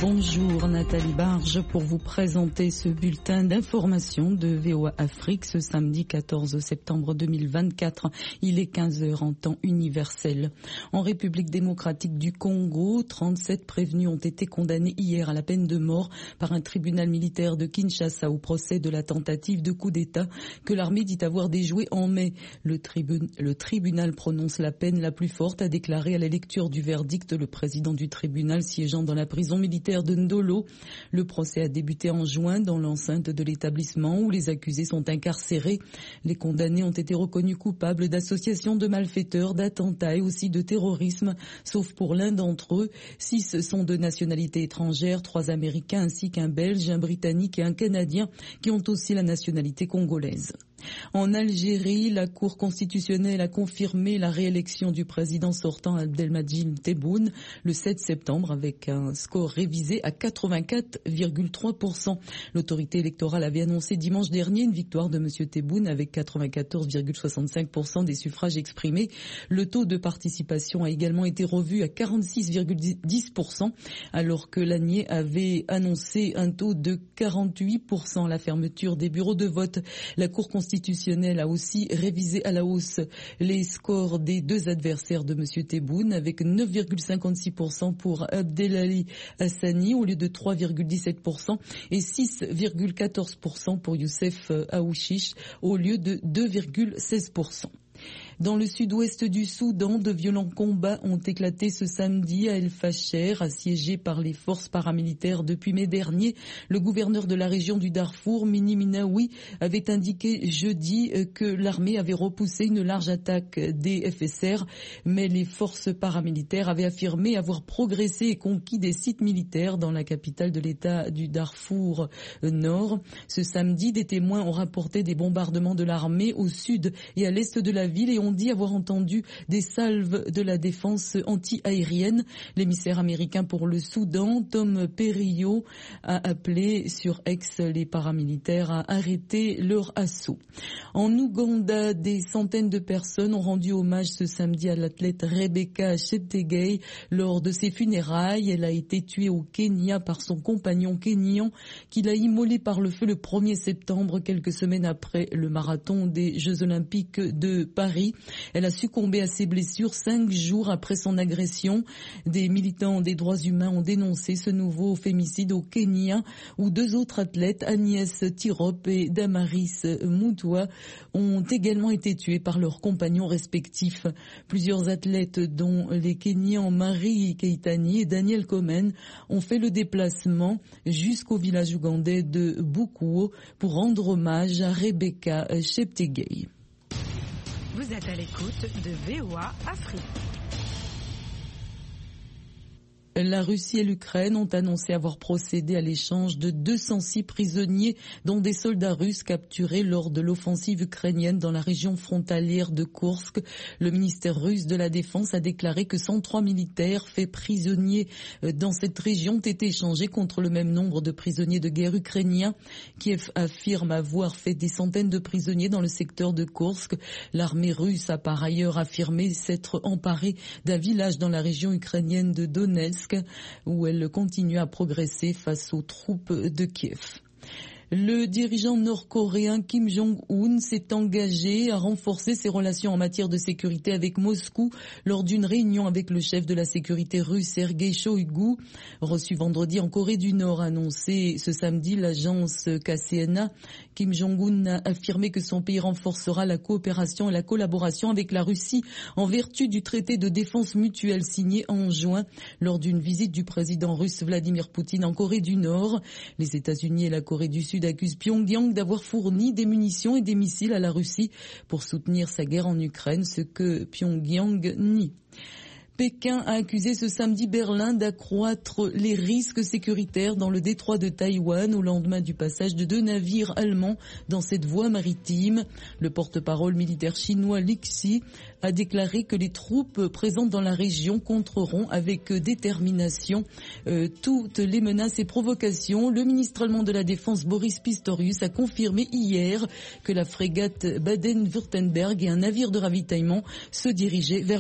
Bonjour Nathalie Barge pour vous présenter ce bulletin d'information de VOA Afrique ce samedi 14 septembre 2024. Il est 15h en temps universel. En République démocratique du Congo, 37 prévenus ont été condamnés hier à la peine de mort par un tribunal militaire de Kinshasa au procès de la tentative de coup d'État que l'armée dit avoir déjoué en mai. Le tribunal prononce la peine la plus forte, a déclaré à la lecture du verdict le président du tribunal siégeant dans la prison militaire de Ndolo. Le procès a débuté en juin dans l'enceinte de l'établissement où les accusés sont incarcérés. Les condamnés ont été reconnus coupables d'association de malfaiteurs, d'attentats et aussi de terrorisme, sauf pour l'un d'entre eux. 6 sont de nationalité étrangère, 3 Américains ainsi qu'un Belge, un Britannique et un Canadien qui ont aussi la nationalité congolaise. En Algérie, la Cour constitutionnelle a confirmé la réélection du président sortant Abdelmadjid Tebboune le 7 septembre avec un score révisé à 84,3%. L'autorité électorale avait annoncé dimanche dernier une victoire de M. Tebboune avec 94,65% des suffrages exprimés. Le taux de participation a également été revu à 46,10% alors que l'ANIE avait annoncé un taux de 48% à la fermeture des bureaux de vote. La Cour constitutionnelle a aussi révisé à la hausse les scores des 2 adversaires de M. Tebboune avec 9,56% pour Abdelali Hassani au lieu de 3,17% et 6,14% pour Youssef Aouchiche au lieu de 2,16%. Dans le sud-ouest du Soudan, de violents combats ont éclaté ce samedi à El Fasher, assiégé par les forces paramilitaires depuis mai dernier. Le gouverneur de la région du Darfour, Mini Minaoui, avait indiqué jeudi que l'armée avait repoussé une large attaque des FSR, mais les forces paramilitaires avaient affirmé avoir progressé et conquis des sites militaires dans la capitale de l'État du Darfour Nord. Ce samedi, des témoins ont rapporté des bombardements de l'armée au sud et à l'est de la ville et ont dit avoir entendu des salves de la défense anti-aérienne. L'émissaire américain pour le Soudan, Tom Perriot, a appelé sur X les paramilitaires à arrêter leur assaut. En Ouganda, des centaines de personnes ont rendu hommage ce samedi à l'athlète Rebecca Cheptegei lors de ses funérailles. Elle a été tuée au Kenya par son compagnon kényan qui l'a immolée par le feu le 1er septembre, quelques semaines après le marathon des Jeux Olympiques de Paris. Elle a succombé à ses blessures 5 jours après son agression. Des militants des droits humains ont dénoncé ce nouveau fémicide au Kenya où 2 autres athlètes, Agnès Tirop et Damaris Mutua, ont également été tués par leurs compagnons respectifs. Plusieurs athlètes, dont les Kenyans Marie Keitani et Daniel Komen, ont fait le déplacement jusqu'au village ougandais de Bukuo pour rendre hommage à Rebecca Cheptegei. Vous êtes à l'écoute de VOA Afrique. La Russie et l'Ukraine ont annoncé avoir procédé à l'échange de 206 prisonniers, dont des soldats russes capturés lors de l'offensive ukrainienne dans la région frontalière de Koursk. Le ministère russe de la Défense a déclaré que 103 militaires faits prisonniers dans cette région ont été échangés contre le même nombre de prisonniers de guerre ukrainiens. Kiev affirme avoir fait des centaines de prisonniers dans le secteur de Koursk. L'armée russe a par ailleurs affirmé s'être emparée d'un village dans la région ukrainienne de Donetsk, où elle continue à progresser face aux troupes de Kiev. Le dirigeant nord-coréen Kim Jong-un s'est engagé à renforcer ses relations en matière de sécurité avec Moscou lors d'une réunion avec le chef de la sécurité russe Sergei Shoigu. Reçu vendredi en Corée du Nord, annoncé ce samedi l'agence KCNA, Kim Jong-un a affirmé que son pays renforcera la coopération et la collaboration avec la Russie en vertu du traité de défense mutuelle signé en juin lors d'une visite du président russe Vladimir Poutine en Corée du Nord. Les États-Unis et la Corée du Sud accuse Pyongyang d'avoir fourni des munitions et des missiles à la Russie pour soutenir sa guerre en Ukraine, ce que Pyongyang nie. Pékin a accusé ce samedi Berlin d'accroître les risques sécuritaires dans le détroit de Taïwan au lendemain du passage de 2 navires allemands dans cette voie maritime. Le porte-parole militaire chinois Li Xi a déclaré que les troupes présentes dans la région contreront avec détermination toutes les menaces et provocations. Le ministre allemand de la Défense Boris Pistorius a confirmé hier que la frégate Baden-Württemberg et un navire de ravitaillement se dirigeaient vers